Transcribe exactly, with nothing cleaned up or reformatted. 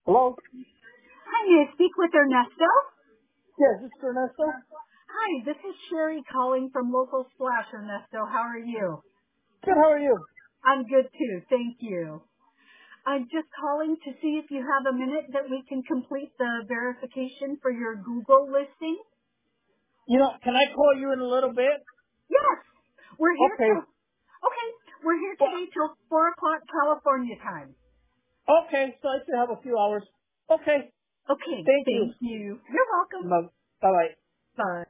Hello? Hi, may I speak with Ernesto? Yes, this is Ernesto. Hi, this is Sherry calling from Local Splash, Ernesto. How are you? Good, how are you? I'm good too, thank you. I'm just calling to see if you have a minute that we can complete the verification for your Google listing. You know, can I call you in a little bit? Yes, we're here till, Okay. okay, we're here Well, today till four o'clock California time. okay, so I still have a few hours. Okay, Okay, thank you. thank you. You're welcome. Bye- Bye-bye. Bye.